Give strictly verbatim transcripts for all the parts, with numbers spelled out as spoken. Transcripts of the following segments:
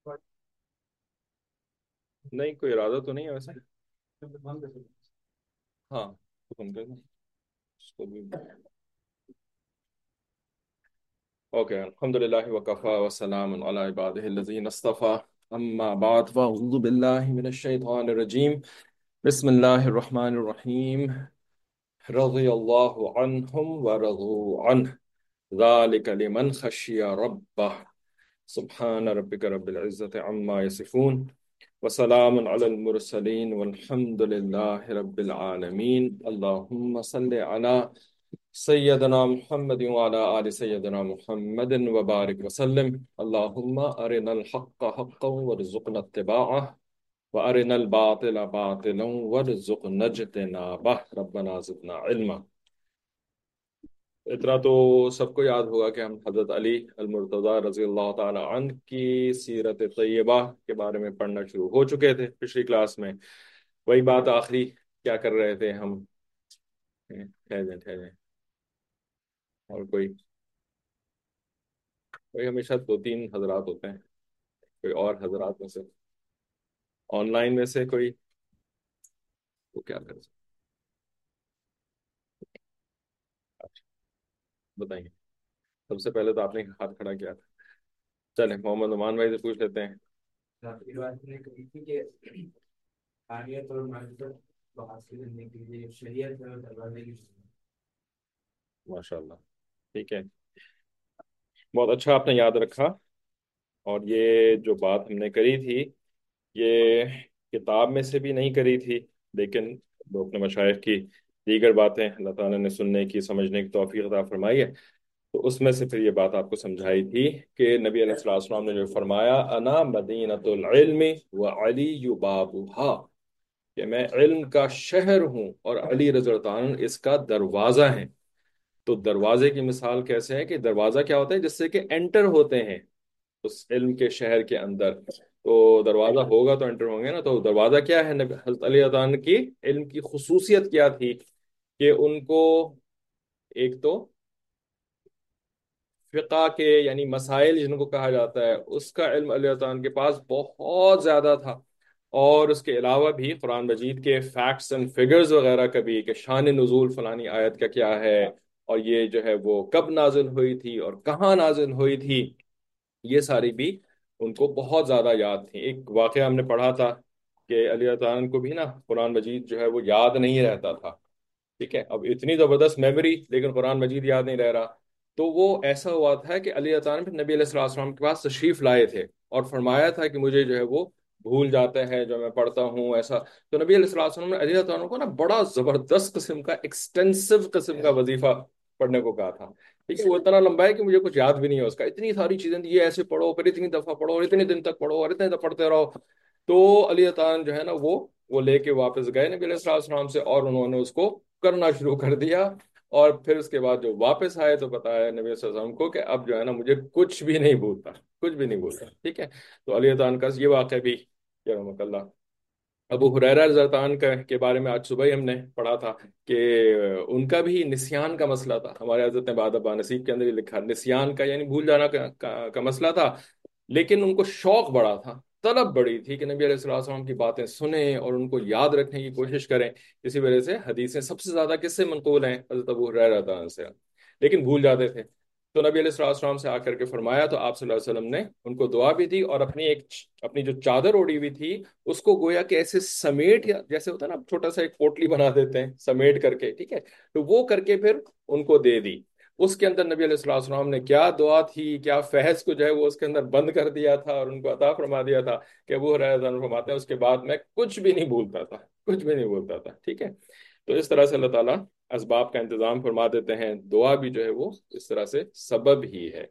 نہیں کوئی ارادہ تو نہیں ہے ویسے. ہاں حکم کر دیں اس کو بھی. اوکے الحمد للہ وکفا وسلام علی عبادہ الذین اصطفى. اما بعد فاعوذ باللہ من الشیطان الرجیم. بسم اللہ الرحمن الرحیم. رضی اللہ عنہم ورضوا عنہ ذلك لمن خشی ربہ. سبحان ربک رب العزة عما یصفون وسلام علی المرسلین والحمد للہ رب العالمین. اللہم صل علی سیدنا محمد وعلى آل سیدنا محمد وبارک وسلم. اللہم ارنا الحق حقا وارزقنا اتباعه وارنا الباطل باطلا وارزقنا اجتنابه. ربنا زدنا علما. اتنا تو سب کو یاد ہوگا کہ ہم حضرت علی المرتضی رضی اللہ تعالی عنہ کی سیرت طیبہ کے بارے میں پڑھنا شروع ہو چکے تھے پچھلی کلاس میں. وہی بات آخری کیا کر رہے تھے ہم. ٹھہریں ٹھہریں. اور کوئی کوئی ہمیشہ دو تین حضرات ہوتے ہیں. کوئی اور حضرات میں سے آن لائن میں سے کوئی وہ کیا کر سکتے. اچھا بتائیے. سب سے پہلے تو آپ نے ہاتھ کھڑا کیا تھا. چلیں محمد عمان بھائی سے پوچھ لیتے ہیں. آپ کی بات نے کہی تھی کہ حاکمیت اور معرفت کو حاصل کرنے کے لیے شریعت اور دروازے کی ضرورت ماشاء اللہ. ٹھیک ہے بہت اچھا آپ نے یاد رکھا. اور یہ جو بات ہم نے کری تھی یہ کتاب میں سے بھی نہیں کری تھی لیکن وہ اپنے مشائخ کی دیگر باتیں اللہ تعالیٰ نے سننے کی سمجھنے کی توفیق عطا فرمائی ہے. تو اس میں سے پھر یہ بات آپ کو سمجھائی تھی کہ نبی علیہ الصلوۃ والسلام نے جو فرمایا انا مدینۃ العلم وعلی بابها کہ میں علم کا شہر ہوں اور علی رضی اللہ عنہ اس کا دروازہ ہے. تو دروازے کی مثال کیسے ہے کہ دروازہ کیا ہوتا ہے جس سے کہ انٹر ہوتے ہیں اس علم کے شہر کے اندر. تو دروازہ ہوگا تو انٹر ہوں گے نا. تو دروازہ کیا ہے نبی حضرت علی رضی اللہ عنہ کی علم کی خصوصیت کیا تھی کہ ان کو ایک تو فقہ کے یعنی مسائل جن کو کہا جاتا ہے اس کا علم علی رضی اللہ عنہ کے پاس بہت زیادہ تھا. اور اس کے علاوہ بھی قرآن مجید کے فیکٹس اینڈ فگرز وغیرہ کا بھی کہ شان نزول فلانی آیت کا کیا ہے اور یہ جو ہے وہ کب نازل ہوئی تھی اور کہاں نازل ہوئی تھی یہ ساری بھی ان کو بہت زیادہ یاد تھی. ایک واقعہ ہم نے پڑھا تھا کہ علی اللہ تعالیٰ کو بھی نا قرآن مجید جو ہے وہ یاد نہیں رہتا تھا. ٹھیک ہے اب اتنی زبردست میموری لیکن قرآن مجید یاد نہیں رہ رہا. تو وہ ایسا ہوا تھا کہ علی اللہ تعالیٰ نے نبی علیہ الصلوۃ والسلام کے پاس تشریف لائے تھے اور فرمایا تھا کہ مجھے جو ہے وہ بھول جاتے ہیں جو میں پڑھتا ہوں ایسا. تو نبی علیہ الصلوۃ والسلام نے علی اللہ تعالیٰ کو نا بڑا زبردست قسم کا ایکسٹینسو قسم کا وظیفہ پڑھنے کو کہا تھا. ٹھیک ہے وہ اتنا لمبا ہے کہ مجھے کچھ یاد بھی نہیں ہے اس کا. اتنی ساری چیزیں یہ ایسے پڑھو پھر اتنی دفعہ پڑھو اور اتنے دن تک پڑھو اور اتنے دفعہ پڑھتے رہو. تو علی تعالیٰ جو ہے نا وہ وہ لے کے واپس گئے نبی علیہ الصلوۃ والسلام سے اور انہوں نے اس کو کرنا شروع کر دیا. اور پھر اس کے بعد جو واپس آئے تو بتایا نبی صلی اللہ علیہ وسلم کو کہ اب جو ہے نا مجھے کچھ بھی نہیں بھولتا کچھ بھی نہیں بھولتا. ٹھیک ہے تو علی تعالیٰ کا یہ واقعہ بھی یا رحمۃ اللہ. ابو ہریرہ رضی اللہ عنہ کا کے بارے میں آج صبح ہی ہم نے پڑھا تھا کہ ان کا بھی نسیان کا مسئلہ تھا. ہمارے حضرت نے بعد ابا نصیب کے اندر ہی لکھا نسیان کا یعنی بھول جانا کا, کا, کا مسئلہ تھا. لیکن ان کو شوق بڑا تھا طلب بڑی تھی کہ نبی علیہ الصلوۃ والسلام کی باتیں سنیں اور ان کو یاد رکھنے کی کوشش کریں. اسی وجہ سے حدیثیں سب سے زیادہ کس سے منقول ہیں حضرت ابو ہریرہ رضی اللہ عنہ سے. لیکن بھول جاتے تھے. تو نبی علیہ الصلوۃ والسلام سے آ کر کے فرمایا تو آپ صلی اللہ علیہ وسلم نے ان کو دعا بھی دی اور اپنی ایک اپنی جو چادر اوڑی ہوئی تھی اس کو گویا کہ ایسے سمیٹ یا جیسے ہوتا ہے نا چھوٹا سا ایک پوٹلی بنا دیتے ہیں سمیٹ کر کے. ٹھیک ہے تو وہ کر کے پھر ان کو دے دی. اس کے اندر نبی علیہ الصلوۃ والسلام نے کیا دعا تھی کیا فحش کو جو ہے وہ اس کے اندر بند کر دیا تھا اور ان کو عطا فرما دیا تھا کہ ابو ہریرہ فرماتے ہیں اس کے بعد میں کچھ بھی نہیں بھولتا تھا کچھ بھی نہیں بھولتا تھا. ٹھیک ہے تو اس طرح سے اللہ تعالیٰ اسباب کا انتظام فرما دیتے ہیں. دعا بھی جو ہے وہ اس طرح سے سبب ہی ہے.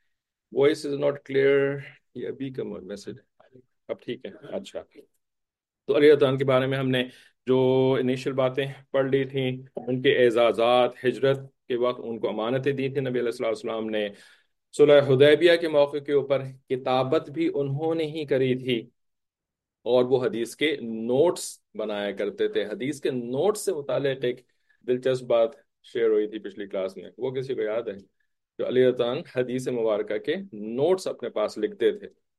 Voice is not clear. یہ ابھی کا میسج اب ٹھیک ہے. اچھا تو علی اللہ عنہ کے بارے میں ہم نے جو انیشل باتیں پڑھ لی تھیں ان کے اعزازات ہجرت کے وقت ان کو امانتیں دی تھی نبی علیہ الصلوۃ والسلام نے. صلح حدیبیہ کے موقع کے اوپر کتابت بھی انہوں نے ہی کری تھی اور وہ حدیث کے نوٹس بنایا کرتے تھے. حدیث کے نوٹس سے متعلق ایک دلچسپ بات شیئر ہوئی تھی پچھلی کلاس میں. وہ کسی کو یاد ہے جو علی رضی اللہ عنہ حدیث مبارکہ کے نوٹس اپنے پاس لکھتے تھے.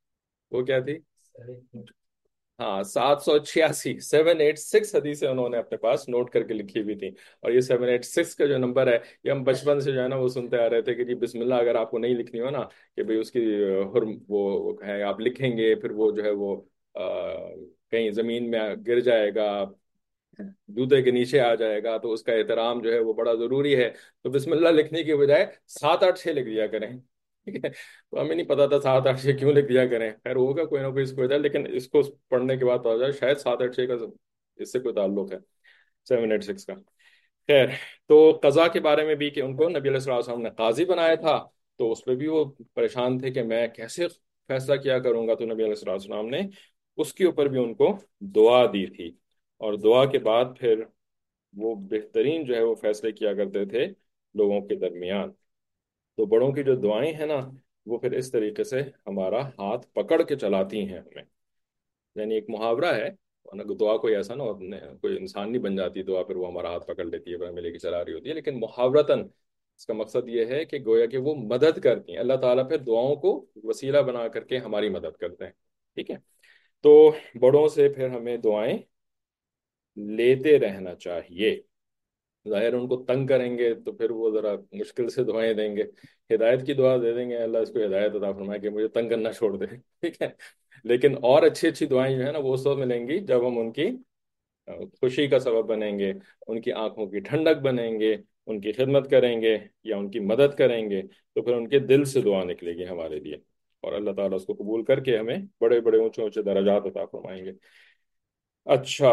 वो क्या थी? सेवन। हाँ, सात सौ छियासी, सेवन एट सिक्स हदीसें उन्होंने अपने पास नोट करके लिखी हुई थी। और ये सेवन एट सिक्स का जो नंबर है, ये हम बचपन से जो है ना वो सुनते आ रहे थे कि जी बिस्मिल्लाह अगर आपको नहीं लिखनी हो ना, कि भाई उसकी अ, हुर्म वो वो है, आप लिखेंगे फिर वो जो है वो आ, कहीं जमीन में गिर जाएगा, जूते के नीचे आ जाएगा, तो उसका एहतराम जो है वो बड़ा जरूरी है। तो बिस्मिल्लाह लिखने की बजाय सात आठ छः लिख दिया करें। ठीक है, तो हमें नहीं पता था सात आठ छः क्यों लिख दिया करें, खैर होगा कोई ना कोई इसको वजह, लेकिन इसको पढ़ने के बाद पता चला शायद सात आठ छः का इससे कोई ताल्लुक है, सेवन एट सिक्स का। खैर, तो कज़ा के बारे में भी कि उनको नबी अलैहि सल्लल्लाहु अलैहि वसल्लम ने काजी बनाया था, तो उस पर भी वो परेशान थे कि मैं कैसे फैसला किया करूंगा। तो नबी अलैहि सल्लल्लाहु अलैहि वसल्लम ने उसके ऊपर भी उनको दुआ दी थी, और दुआ के बाद फिर वो बेहतरीन जो है वो फैसले किया करते थे लोगों के दरमियान। तो बड़ों की जो दुआएं हैं ना, वो फिर इस तरीके से हमारा हाथ पकड़ के चलाती हैं हमें। यानी एक मुहावरा है, वरना दुआ कोई ऐसा ना अपने कोई इंसान नहीं बन जाती दुआ, फिर वो हमारा हाथ पकड़ लेती है, फिर हमें लेके चला रही होती है, लेकिन मुहावरतन इसका मकसद ये है कि गोया कि वो मदद करती हैं, अल्लाह ताला फिर दुआओं को वसीला बना करके हमारी मदद करते हैं। ठीक है, तो बड़ों से फिर हमें दुआएं लेते रहना चाहिए। जाहिर है, उनको तंग करेंगे तो फिर वो जरा मुश्किल से दुआएं देंगे। हिदायत की दुआ दे देंगे, अल्लाह इसको हिदायत अता फरमाए कि मुझे तंग करना छोड़ दे। ठीक है, लेकिन और अच्छी अच्छी दुआएं जो है ना वो उस वक्त मिलेंगी जब हम उनकी अ, खुशी का सबब बनेंगे, उनकी आंखों की ठंडक बनेंगे, उनकी खिदमत करेंगे या उनकी मदद करेंगे, तो फिर उनके दिल से दुआ निकलेगी हमारे लिए, और अल्लाह ताला उसको कबूल करके हमें बड़े बड़े ऊंचे ऊंचे दर्जात अता फरमाएंगे। अच्छा।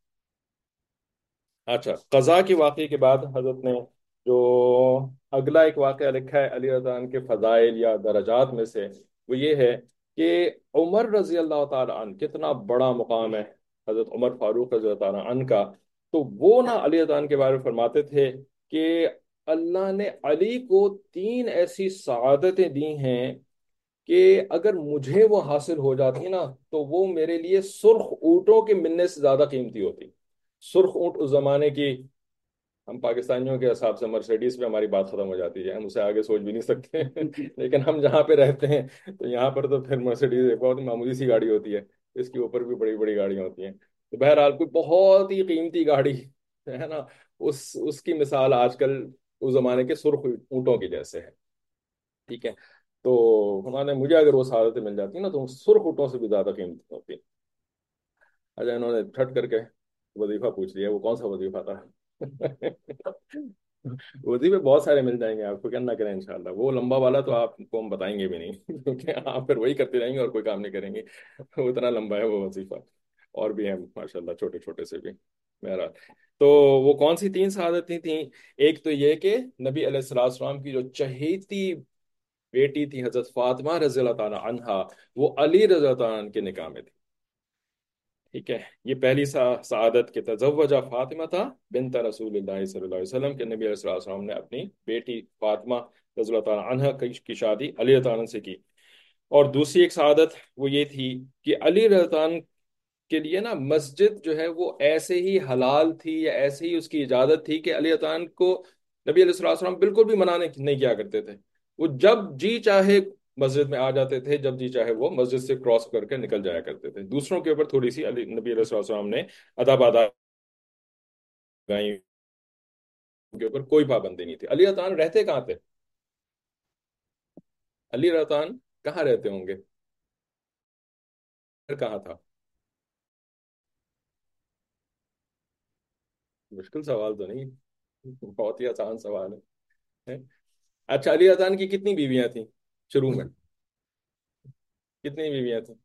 अच्छा, कज़ा के वाक़े के बाद हजरत ने जो अगला एक वाक़या लिखा है अली रज़ा अन्हु के फजाइल या दर्जात में से, वो ये है कि उमर रजी अल्लाह ताला अन्हु, कितना बड़ा मुकाम है हजरत उमर फारूक रजी अल्लाह ताला अन्हु का। तो वो ना अली रज़ा अन्हु के बारे में फरमाते थे कि अल्लाह ने अली को तीन ऐसी सआदतें दी हैं कि अगर मुझे वो हासिल हो जाती ना, तो वो मेरे लिए सुर्ख ऊंटों के मिलने से ज्यादा कीमती होती। सुर्ख ऊंट उस जमाने की, हम पाकिस्तानियों के हिसाब से मर्सिडीज पे हमारी बात खत्म हो जाती है, हम उसे आगे सोच भी नहीं सकते। लेकिन हम जहाँ पे रहते हैं तो यहाँ पर तो फिर मर्सिडीज एक बहुत मामूली सी गाड़ी होती है, इसके ऊपर भी बड़ी बड़ी गाड़ियाँ होती हैं। तो बहरहाल कोई बहुत ही कीमती गाड़ी है ना, उस उसकी मिसाल आजकल उस जमाने के सुर्ख ऊंटों की जैसे है। ठीक है, तो उन्होंने मुझे अगर वो सआदतें मिल जाती ना तो सुर्ख ऊँटों से भी ज्यादा कीमती होती। अच्छा, इन्होंने ठट करके वजीफा पूछ लिया, वो कौन सा वजीफा था? वजीफे बहुत सारे मिल जाएंगे आपको, क्या ना करें इंशाल्लाह, वो लंबा वाला तो आपको हम बताएंगे भी नहीं। क्योंकि आप फिर वही करते रहेंगे और कोई काम नहीं करेंगे। वो इतना लंबा है वो वजीफा। और भी हैं माशाल्लाह छोटे छोटे से भी। मेरा तो वो कौन सी तीन शहादतें थी? एक तो ये कि नबी अलैहिस्सलाम की जो चहेती बेटी थी हजरत फातिमा रजी अल्लाह ताला अन्हा, वो अली रजी अल्लाह ताला अन्हा के निकाह में थी। ठीक है, ये पहली सा सआदत के तज़व्वजा फातिमा था बिनत रसूलुल्लाह सल्लल्लाहु अलैहि वसल्लम, के नबी सल्लल्लाहु अलैहि वसल्लम ने अपनी बेटी फातिमा रज़ी अल्लाह ताला अन्हा की की शादी अली रज़ी अल्लाह ताला से की। और दूसरी एक सआदत वो ये थी कि अली रज़ी अल्लाह ताला के लिए ना मस्जिद जो है वो ऐसे ही हलाल थी या ऐसे ही उसकी इजाजत थी कि अली रज़ी अल्लाह ताला को नबी सल्लल्लाहु अलैहि वसल्लम बिल्कुल भी मना नहीं नहीं किया करते थे। वो जब जी चाहे मस्जिद में आ जाते थे, जब जी चाहे वो मस्जिद से क्रॉस करके निकल जाया करते थे। दूसरों के ऊपर थोड़ी सी अली नबी अलैहिस्सलाम ने अदब अदा गाई, के ऊपर कोई पाबंदी नहीं थी। अली रतान रहते कहाँ थे? अली रतान कहाँ रहते होंगे? घर कहाँ था? मुश्किल सवाल तो नहीं, बहुत ही आसान सवाल है, है? अच्छा, अली रतान की कितनी बीवियां थी शुरू में? कितनी बीवियां थी?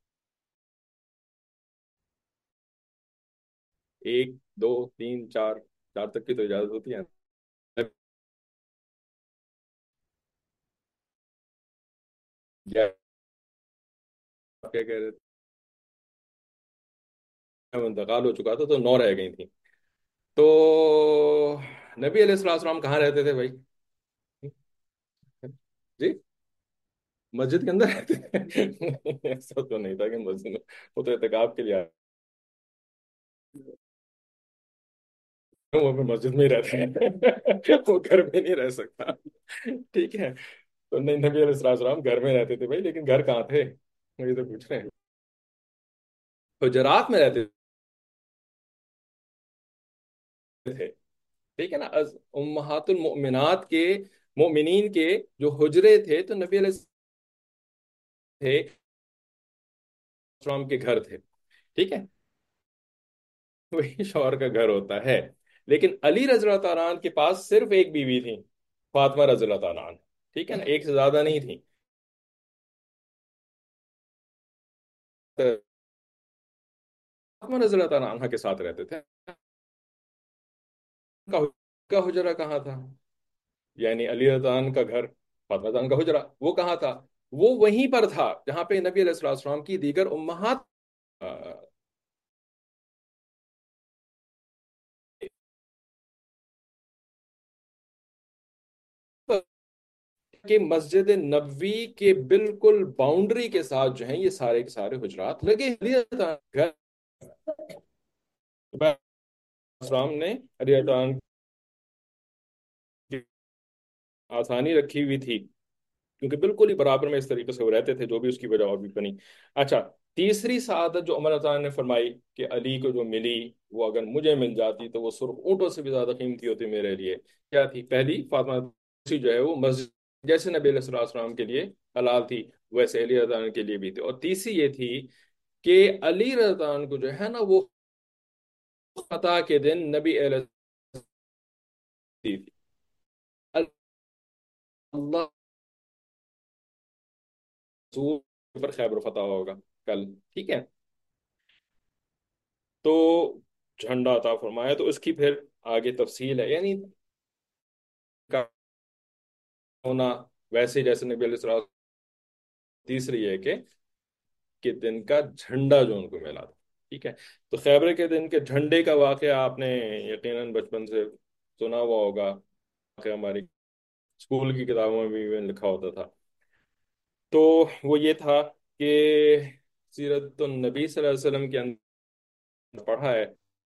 एक, दो, तीन, चार? चार तक की तो इजाजत होती है। क्या क्या कह रहे थे? वो इंतकाल हो चुका था तो नौ रह गई थी। तो नबी अलैहिस्सलाम कहाँ रहते थे भाई? जी, मस्जिद के अंदर रहते थे? ऐसा तो नहीं था कि मस्जिद में, वो तो एहतिकाफ के लिए आए, वो भी मस्जिद में ही रहते हैं। वो घर में नहीं रह सकता। ठीक है, तो नहीं, नबी अलैहिस्सलाम घर में रहते थे भाई, लेकिन घर कहाँ थे, ये तो पूछ रहे हैं। हुजरात में रहते थे। ठीक है ना, अज उम्महातुल मोमिनात के, मोमिनीन के जो हुजरे थे, तो नबी अलैहि थे सलाम के घर थे। ठीक है, वही शौहर का घर होता है। लेकिन अली रज़ी अल्लाह तआला अन्हु के पास सिर्फ एक बीवी थी, फातिमा रज़ी अल्लाह तआला अन्हा। ठीक है ना, एक से ज्यादा नहीं थी। फातिमा रज़ी अल्लाह तआला अन्हा के साथ रहते थे। का, का हुजरा कहाँ था? यानी अली रज़ी अल्लाह अन्हु का घर, फातिमा रज़ी अल्लाह अन्हा का हुजरा, वो कहाँ था? वो वहीं पर था जहाँ पे नबी अलैहि सलाम की दीगर उम्महात अ, कि मस्जिद नबवी के बिल्कुल बाउंड्री के साथ जो है ये सारे के सारे हुजरात लगे हैं। घर इस्लाम ने अली की आसानी रखी हुई थी, क्योंकि बिल्कुल ही बराबर में इस तरीके से वो रहते थे, जो भी उसकी वजह और भी बनी। अच्छा, तीसरी शहादत जो उमर अता ने फरमाई कि अली को जो मिली, वो अगर मुझे मिल जाती तो वो सुर्ख ऊंटों से भी ज्यादा कीमती होती मेरे लिए। क्या थी? पहली, फातिमा दूसरी जो है वो मस्जिद, जैसे नबी अलैहिस्सलाम के लिए हलाल थी, वैसे अली रज़ा के लिए भी थी। और तीसरी ये थी कि अली रज़ा को जो है ना वो फतह के दिन नबी अलैहि दी थी। अल्लाह रसूल पर खैबर फतह होगा कल। ठीक है, तो झंडा अता फरमाया, तो उसकी फिर आगे तफसील है, यानी का होना वैसे जैसे नबी अलैहि सलाम। तीसरी है कि कि दिन का झंडा जो उनको मिला था। ठीक है, तो खैबर के दिन के झंडे का वाकया आपने यकीनन बचपन से सुना हुआ होगा, कि हमारी स्कूल की किताबों में भी लिखा होता था। तो वो ये था कि सीरत नबी सल्लल्लाहु अलैहि वसल्लम के अंदर पढ़ा है।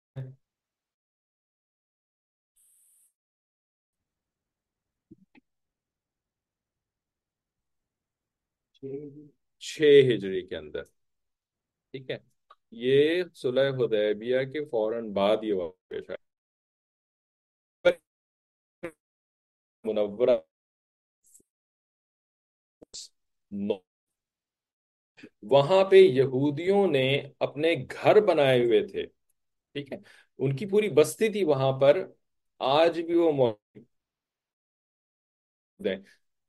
छह हिजरी के अंदर। ठीक है, ये सुलह हुदैबिया के फौरन बाद ये वाक़या है। मुनव्वरा वहां पे यहूदियों ने अपने घर बनाए हुए थे। ठीक है, उनकी पूरी बस्ती थी वहां पर, आज भी वो मौजूद है।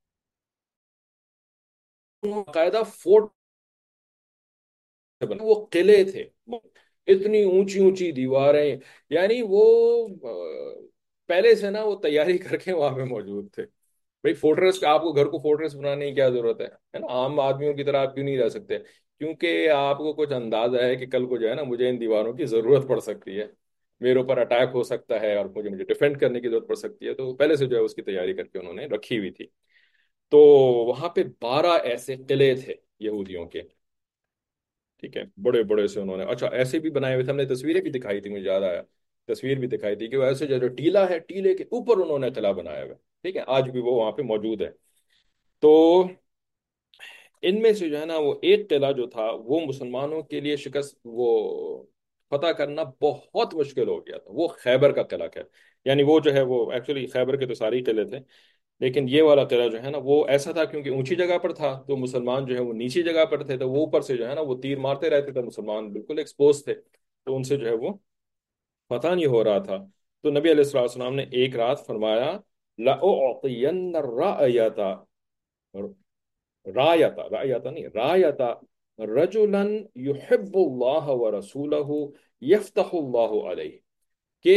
बाकायदा फोर्ट बने, वो किले थे, इतनी ऊंची ऊंची दीवारें, यानी वो अ, पहले से ना वो तैयारी करके वहां पे मौजूद थे। भाई फोर्ट्रेस का, आपको घर को फोर्ट्रेस बनाने की क्या जरूरत है है ना? आम आदमियों की तरह आप क्यों नहीं रह सकते? क्योंकि आपको कुछ अंदाजा है कि कल को जो है ना मुझे इन दीवारों की जरूरत पड़ सकती है, मेरे ऊपर अटैक हो सकता है और मुझे मुझे डिफेंड करने की जरूरत पड़ सकती है। तो पहले से जो है उसकी तैयारी करके उन्होंने रखी हुई थी। तो वहां पे बारह ऐसे किले थे यहूदियों के। ठीक है, बड़े बड़े से उन्होंने, अच्छा ऐसे भी बनाए हुए थे, हमने तस्वीरें भी दिखाई थी, मुझे याद आया, तस्वीर भी दिखाई थी कि वो ऐसे जो जो टीला है, टीले के ऊपर उन्होंने किला बनाया हुआ है। ठीक है, आज भी वो वहां पे मौजूद है। तो इनमें से जो है ना वो एक किला जो था वो मुसलमानों के लिए शिकस्त वो फतह करना बहुत मुश्किल हो गया था, वो खैबर का किला है। यानी वो जो है वो एक्चुअली खैबर के तो सारे ही किले थे, लेकिन ये वाला किला जो है ना वो ऐसा था, क्योंकि ऊंची जगह पर था, तो मुसलमान जो है वो नीची जगह पर थे, तो वो ऊपर से जो है ना वो तीर मारते रहते थे, मुसलमान बिल्कुल एक्सपोज थे, तो उनसे जो है वो पता नहीं हो रहा था। तो नबी अलैहिस्सलाम ने एक रात फरमाया, लअउतियन्न रायता, रायता, रायता नहीं, रायता रजुलन युहिब्बुल्लाह व रसूलहु यफ्तहुल्लाहु अलैहि, कि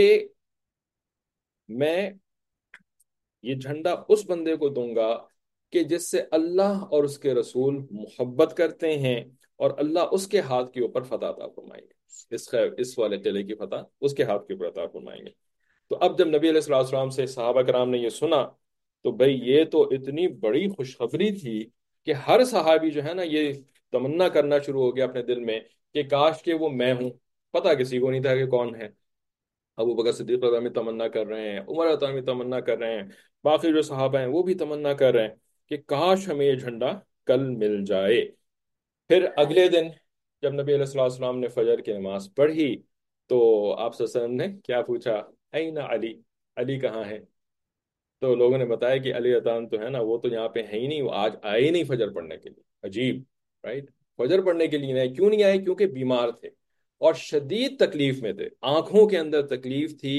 मैं ये झंडा उस बंदे को दूंगा कि जिससे अल्लाह और उसके रसूल मोहब्बत करते हैं, और अल्लाह उसके हाथ के ऊपर फतह अता फरमाएंगे, इस खैर इस वाले किले की फतह उसके हाथ के ऊपर अता फरमाएंगे। तो अब जब नबी अलैहिस्सलाम से सहाबा कराम ने ये सुना, तो भाई ये तो इतनी बड़ी खुशखबरी थी कि हर सहाबी जो है ना ये तमन्ना करना शुरू हो गया अपने दिल में कि काश के वो मैं हूं। पता किसी को नहीं था कि कौन है। अबू बकर सिद्दीक रज़ी अल्लाह तमन्ना कर रहे हैं, उमर रज़ी अल्लाह तमन्ना कर रहे हैं, बाकी जो सहाबा हैं वो भी तमन्ना कर रहे हैं कि काश हमें ये झंडा कल मिल जाए। फिर अगले दिन جب نبی علیہ الصلوۃ والسلام نے فجر کی نماز پڑھی تو آپ صلی اللہ علیہ وسلم نے کیا پوچھا؟ این علی، علی کہاں ہے؟ تو لوگوں نے بتایا کہ علی اطان تو ہے نا، وہ تو یہاں پہ ہے ہی نہیں، وہ آج آئے ہی نہیں فجر پڑھنے کے لیے۔ عجیب، رائٹ؟ فجر پڑھنے کے لیے نہیں، کیوں نہیں آئے؟ کیونکہ بیمار تھے اور شدید تکلیف میں تھے، آنکھوں کے اندر تکلیف تھی،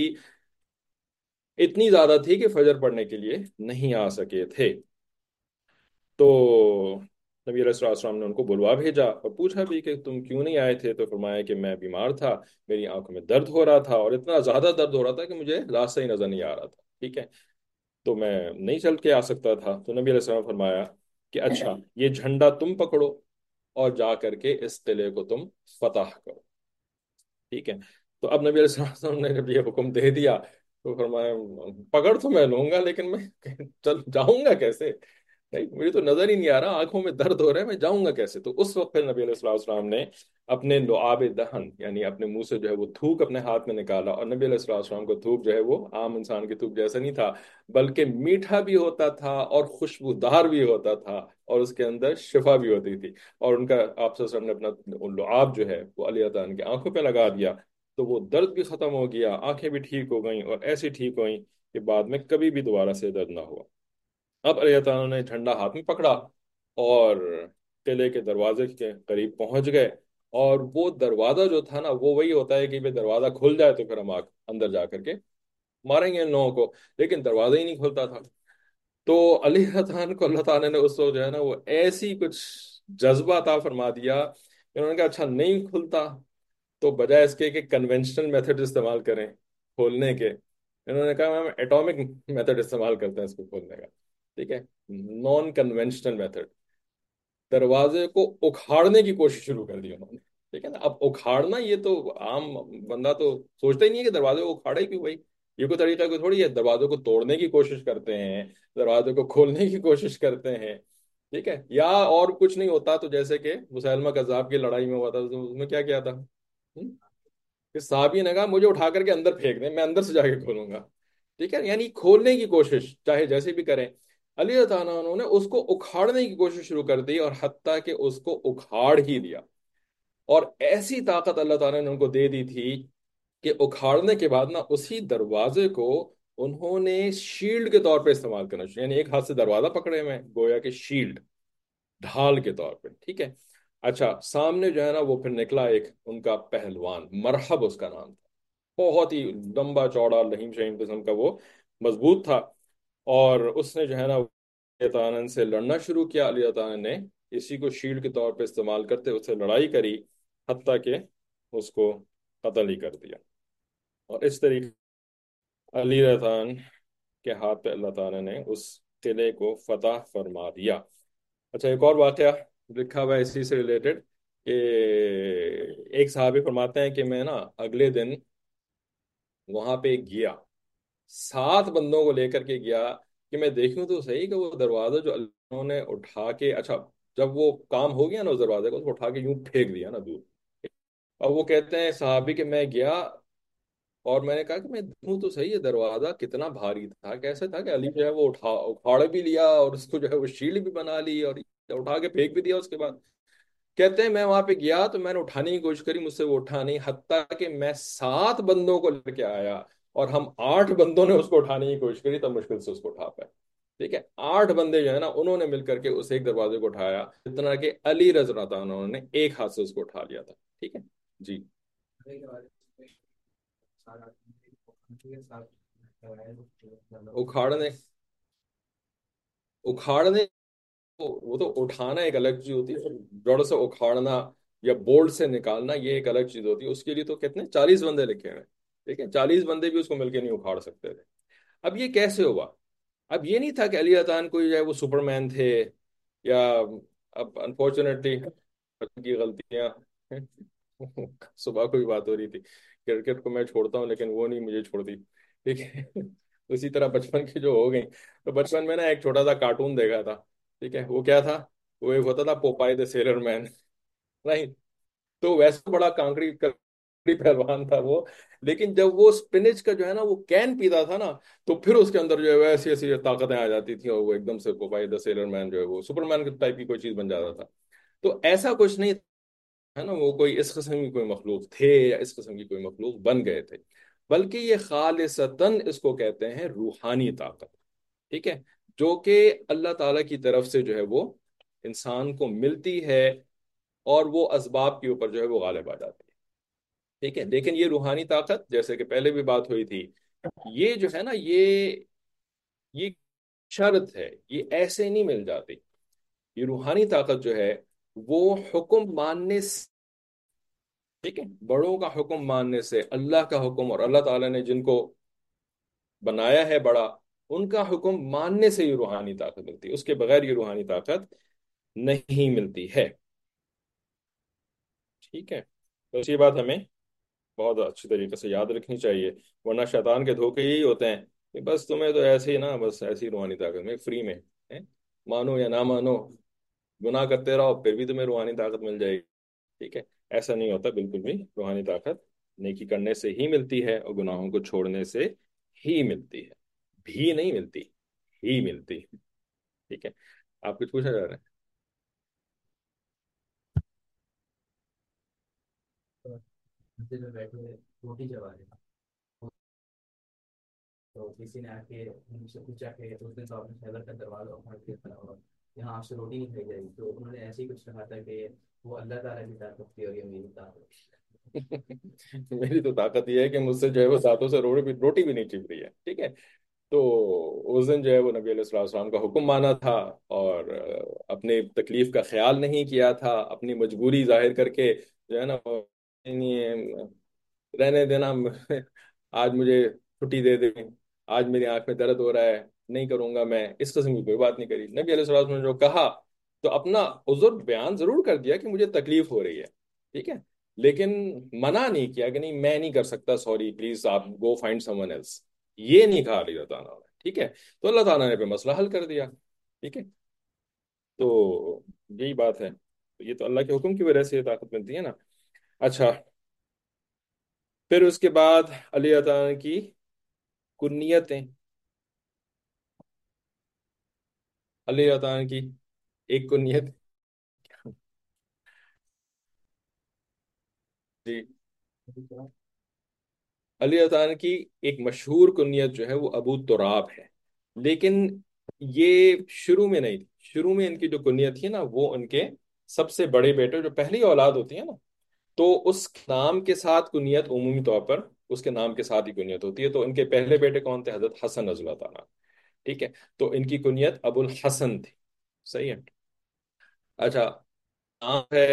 اتنی زیادہ تھی کہ فجر پڑھنے کے لیے نہیں آ سکے تھے۔ تو نبی علیہ الصلوۃ والسلام نے ان کو بلوا بھیجا اور پوچھا بھی کہ تم کیوں نہیں آئے تھے؟ تو فرمایا کہ میں بیمار تھا، میری آنکھوں میں درد ہو رہا تھا، اور اتنا زیادہ درد ہو رہا تھا کہ مجھے راستہ ہی نظر نہیں آ رہا تھا، ٹھیک ہے؟ تو میں نہیں چل کے آ سکتا تھا۔ تو نبی علیہ السلام نے فرمایا کہ اچھا، یہ جھنڈا تم پکڑو اور جا کر کے اس قلعے کو تم فتح کرو، ٹھیک ہے؟ تو اب نبی علیہ السلام نے جب یہ حکم دے دیا تو فرمایا پکڑ تو میں لوں گا، لیکن میں چل جاؤں گا کیسے؟ نہیں، مجھے تو نظر ہی نہیں آ رہا، آنکھوں میں درد ہو رہا ہے، میں جاؤں گا کیسے؟ تو اس وقت پھر نبی علیہ الصلوۃ والسلام نے اپنے لعاب دہن، یعنی اپنے منہ سے جو ہے وہ تھوک اپنے ہاتھ میں نکالا، اور نبی علیہ الصلوۃ والسلام کو تھوک جو ہے وہ عام انسان کی تھوک جیسا نہیں تھا، بلکہ میٹھا بھی ہوتا تھا اور خوشبودار بھی ہوتا تھا، اور اس کے اندر شفا بھی ہوتی تھی۔ اور ان کا آپ صلی اللہ علیہ وسلم نے اپنا لعاب جو ہے وہ علی عطا کی آنکھوں پہ لگا دیا، تو وہ درد بھی ختم ہو گیا، آنکھیں بھی ٹھیک ہو گئیں، اور ایسی ٹھیک ہوئیں کہ بعد میں کبھی بھی دوبارہ سے درد نہ ہوا۔ اب علیہ تعالیٰ نے جھنڈا ہاتھ میں پکڑا اور قلعے کے دروازے کے قریب پہنچ گئے، اور وہ دروازہ جو تھا نا، وہ وہی ہوتا ہے کہ بھئی دروازہ کھل جائے تو پھر ہم آ اندر جا کر کے ماریں گے ان لوگوں کو، لیکن دروازہ ہی نہیں کھلتا تھا۔ تو علی خان کو اللہ تعالیٰ نے اس وقت جو ہے نا وہ ایسی کچھ جذبہ عطا فرما دیا، انہوں نے کہا اچھا نہیں کھلتا تو بجائے اس کے کہ کنونشنل میتھڈ استعمال کریں کھولنے کے، انہوں نے کہا ہم ایٹامک میتھڈ استعمال کرتے ہیں اس کو کھولنے کا، ٹھیک ہے؟ نان کنونشنل میتھڈ، دروازے کو اکھاڑنے کی کوشش شروع کر دی انہوں نے، ٹھیک ہے نا؟ اب اکھاڑنا یہ تو عام بندہ تو سوچتا ہی نہیں ہے کہ دروازے کو اکھاڑے کیوں بھائی، یہ کوئی طریقہ کوئی تھوڑی ہے، دروازوں کو توڑنے کی کوشش کرتے ہیں، دروازے کو کھولنے کی کوشش کرتے ہیں، ٹھیک ہے؟ یا اور کچھ نہیں ہوتا تو جیسے کہ مسیلمہ کذاب کی لڑائی میں ہوا تھا، تو اس میں کیا کیا تھا؟ ہم؟ کہ صحابی نے کہا مجھے اٹھا کر کے اندر پھینک دیں، میں اندر سے جا کے کھولوں گا، ٹھیک ہے؟ یعنی کھولنے کی کوشش چاہے جیسے بھی کریں، علی اللہ تعالیٰ عنہ نے اس کو اکھاڑنے کی کوشش شروع کر دی، اور حتیٰ کہ اس کو اکھاڑ ہی دیا، اور ایسی طاقت اللہ تعالیٰ نے ان کو دے دی تھی کہ اکھاڑنے کے بعد نا اسی دروازے کو انہوں نے شیلڈ کے طور پہ استعمال کرنا شروع، یعنی ایک ہاتھ سے دروازہ پکڑے ہوئے ہیں، گویا کہ شیلڈ، ڈھال کے طور پہ، ٹھیک ہے؟ اچھا، سامنے جو ہے نا وہ پھر نکلا ایک ان کا پہلوان، مرحب اس کا نام تھا، بہت ہی لمبا چوڑا لہیم شہیم قسم کا، وہ مضبوط تھا، اور اس نے جو ہے نا علی تعالیٰ سے لڑنا شروع کیا۔ علی تعالیٰ نے اسی کو شیلڈ کے طور پہ استعمال کرتے اس سے لڑائی کری، حتیٰ کہ اس کو قتل ہی کر دیا، اور اس طریقے علی تعالیٰ کے ہاتھ پہ اللہ تعالیٰ نے اس قلعے کو فتح فرما دیا۔ اچھا، ایک اور واقعہ لکھا ہوا ہے اسی سے ریلیٹڈ کہ ایک صحابی فرماتے ہیں کہ میں نا اگلے دن وہاں پہ گیا، سات بندوں کو لے کر کے گیا کہ میں دیکھوں تو صحیح کہ وہ دروازہ جو اللہ نے اٹھا کے، اچھا جب وہ کام ہو گیا نا اس دروازے کو، اس کو اٹھا کے یوں پھینک دیا نا دور، اور وہ کہتے ہیں صحابی کہ میں گیا اور میں نے کہا کہ میں دیکھوں تو صحیح ہے دروازہ کتنا بھاری تھا، کیسے تھا کہ علی جو ہے وہ اٹھا اکھاڑ بھی لیا اور اس کو جو ہے وہ شیلڈ بھی بنا لی اور اٹھا کے پھینک بھی دیا اس کے بعد۔ کہتے ہیں میں وہاں پہ گیا تو میں نے اٹھانے کی کوشش کری، مجھ سے وہ اٹھا نہیں، حتیٰ کہ میں سات بندوں کو لے کے آیا اور ہم آٹھ بندوں نے اس کو اٹھانے کی کوشش کری، تب مشکل سے اس کو اٹھا پائے، ٹھیک ہے؟ آٹھ بندے جو ہے نا انہوں نے مل کر کے اس ایک دروازے کو اٹھایا، اتنا کہ علی رضی اللہ عنہ انہوں نے ایک ہاتھ سے اس کو اٹھا لیا تھا، ٹھیک ہے جی؟ اکھاڑنے اکھاڑنے وہ تو اٹھانا ایک الگ چیز ہوتی ہے، جڑ سے اکھاڑنا یا بولٹ سے نکالنا یہ ایک الگ چیز ہوتی ہے، اس کے لیے تو کتنے چالیس بندے لکھے ہوئے ہیں، ٹھیک ہے؟ چالیس بندے بھی اس کو مل کے نہیں اکھاڑ سکتے تھے۔ اب یہ کیسے ہوا؟ اب یہ نہیں تھا کہ علی اطان کوئی جو ہے وہ سپر مین تھے، یا اب انفارچونیٹلی کی غلطیاں صبح کو بھی بات ہو رہی تھی، کرکٹ کو میں چھوڑتا ہوں لیکن وہ نہیں مجھے چھوڑتی، ٹھیک ہے؟ اسی طرح بچپن کی جو ہو گئی، تو بچپن میں نا ایک چھوٹا سا کارٹون دیکھا تھا، ٹھیک ہے؟ وہ کیا تھا؟ وہ ایک ہوتا تھا پوپائی دا سیلر مین، نہیں؟ تو ویسے بڑا کانکڑی کانکڑی پہلوان تھا وہ، لیکن جب وہ اسپنچ کا جو ہے نا وہ کین پیتا تھا نا، تو پھر اس کے اندر جو ہے وہ ایسی ایسی طاقتیں آ جاتی تھیں، اور وہ ایک دم سے پوپائی دا سیلر مین جو ہے وہ سپر مین کی ٹائپ کی کوئی چیز بن جاتا تھا۔ تو ایسا کچھ نہیں ہے نا، وہ کوئی اس قسم کی کوئی مخلوق تھے یا اس قسم کی کوئی مخلوق بن گئے تھے، بلکہ یہ خالصتاً اس کو کہتے ہیں روحانی طاقت، ٹھیک ہے، جو کہ اللہ تعالیٰ کی طرف سے جو ہے وہ انسان کو ملتی ہے، اور وہ اسباب کے اوپر جو ہے وہ غالب آ جاتی ہے، ٹھیک ہے۔ لیکن یہ روحانی طاقت، جیسے کہ پہلے بھی بات ہوئی تھی، یہ جو ہے نا، یہ یہ شرط ہے، یہ ایسے نہیں مل جاتی۔ یہ روحانی طاقت جو ہے وہ حکم ماننے سے، ٹھیک ہے، بڑوں کا حکم ماننے سے، اللہ کا حکم اور اللہ تعالیٰ نے جن کو بنایا ہے بڑا، ان کا حکم ماننے سے یہ روحانی طاقت ملتی ہے، اس کے بغیر یہ روحانی طاقت نہیں ملتی ہے، ٹھیک ہے۔ تو یہ بات ہمیں بہت اچھی طریقے سے یاد رکھنی چاہیے، ورنہ شیطان کے دھوکے یہی ہوتے ہیں کہ بس تمہیں تو ایسے ہی نا، بس ایسی روحانی طاقت میں فری میں ہے، مانو یا نہ مانو، گناہ کرتے رہو پھر بھی تمہیں روحانی طاقت مل جائے گی، ٹھیک ہے۔ ایسا نہیں ہوتا بالکل بھی، روحانی طاقت نیکی کرنے سے ہی ملتی ہے اور گناہوں کو چھوڑنے سے ہی ملتی ہے، بھی نہیں ملتی، ہی ملتی ہے، ٹھیک ہے۔ آپ کچھ پوچھنا چاہ رہے منزل میں بیٹھے ہوئے روٹی چبا رہے تھے، تو کسی نے آ کے ان سے پوچھا کہ اس دن تو آپ نے خیبر کا دروازہ اٹھا کے کھڑا ہوا، یہاں آپ سے روٹی نہیں کھائی جائے گی، تو انہوں نے ایسے ہی کچھ کہا تھا کہ وہ اللہ تعالیٰ کی طاقت تھی اور یہ میری طاقت ہیں؟ میری تو طاقت یہ ہے کہ مجھ سے جو ہے وہ ساتھوں سے روٹی بھی روٹی بھی نہیں چپ رہی ہے، ٹھیک ہے۔ تو اس دن جو ہے وہ نبی علیہ الصلوۃ والسلام کا حکم مانا تھا، اور اپنے تکلیف کا خیال نہیں کیا تھا، اپنی مجبوری ظاہر کر کے جو ہے نا، نہیں رہنے دینا، آج مجھے چھٹی دے دیں، آج میری آنکھ میں درد ہو رہا ہے، نہیں کروں گا میں، اس قسم کی کوئی بات نہیں کری نبی علیہ الصلوۃ والسلام نے۔ جو کہا تو اپنا عذر بیان ضرور کر دیا کہ مجھے تکلیف ہو رہی ہے، ٹھیک ہے، لیکن منع نہیں کیا کہ نہیں میں نہیں کر سکتا، سوری پلیز آپ go find someone else, یہ نہیں کہا اللہ تعالیٰ نے، ٹھیک ہے۔ تو اللہ تعالیٰ نے پہ مسئلہ حل کر دیا، ٹھیک ہے۔ تو یہی بات ہے، یہ تو اللہ کے حکم کی وجہ سے یہ طاقت ملتی ہے نا۔ اچھا، پھر اس کے بعد علی تعالیٰ کی کنیتیں، علی تعالیٰ کی ایک کنیت، جی، علی تعالیٰ کی ایک مشہور کنیت جو ہے وہ ابو تراب ہے، لیکن یہ شروع میں نہیں تھی، شروع میں ان کی جو کنیت تھی نا، وہ ان کے سب سے بڑے بیٹے جو پہلی اولاد ہوتی ہے نا، تو اس نام کے ساتھ کنیت عمومی طور پر اس کے نام کے ساتھ ہی کنیت ہوتی ہے، تو ان کے پہلے بیٹے کون تھے؟ حضرت حسن رضی اللہ تعالیٰ، ٹھیک ہے، تو ان کی کنیت ابو الحسن تھی، صحیح ہے۔ اچھا، نام ہے،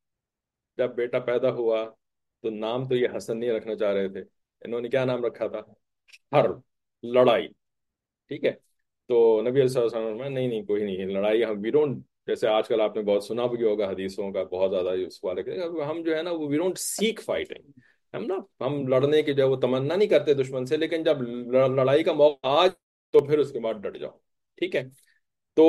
جب بیٹا پیدا ہوا تو نام تو یہ حسن نہیں رکھنا چاہ رہے تھے، انہوں نے کیا نام رکھا تھا؟ حرب، لڑائی، ٹھیک ہے۔ تو نبی علیہ السلام نے فرمایا، نہیں نہیں کوئی نہیں، لڑائی ہم وی ڈونٹ، جیسے آج کل آپ نے بہت سنا بھی ہوگا حدیثوں کا بہت زیادہ اس والے کے، ہم جو ہے نا وہ وی ڈونٹ سیک فائٹنگ، ہم نا ہم لڑنے کی جو ہے وہ تمنا نہیں کرتے دشمن سے، لیکن جب لڑ- لڑائی کا موقع آ تو پھر اس کے بعد ڈٹ جاؤ، ٹھیک ہے۔ تو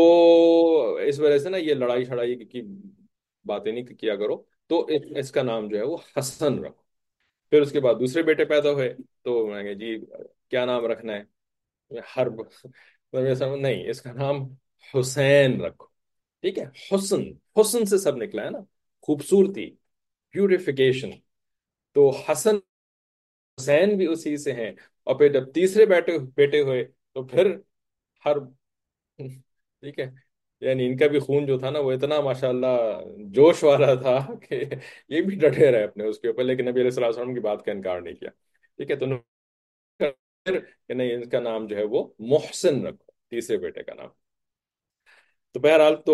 اس وجہ سے نا یہ لڑائی شڑائی کی باتیں نہیں کیا کرو، تو اس اس کا نام جو ہے وہ حسن رکھو۔ پھر اس کے بعد دوسرے بیٹے پیدا ہوئے، تو میں نے کہا جی کیا نام رکھنا ہے؟ حرب، تو میں سمجھ نہیں، اس کا نام حسین رکھو، ٹھیک ہے۔ حسن، حسن سے سب نکلا ہے نا، خوبصورتی، پیوریفیکیشن، تو حسن حسین بھی اسی سے ہیں، اور پھر جب تیسرے بیٹے بیٹے ہوئے تو پھر حرب، ٹھیک ہے۔ یعنی ان کا بھی خون جو تھا نا وہ اتنا ماشاءاللہ جوش والا تھا کہ یہ بھی ڈٹے رہے اپنے اس کے اوپر، لیکن نبی علیہ الصلوۃ والسلام کی بات کا انکار نہیں کیا، ٹھیک ہے۔ تو پھر کہ نہیں، ان کا نام جو ہے وہ محسن رکھو، تیسرے بیٹے کا نام۔ تو بہرحال تو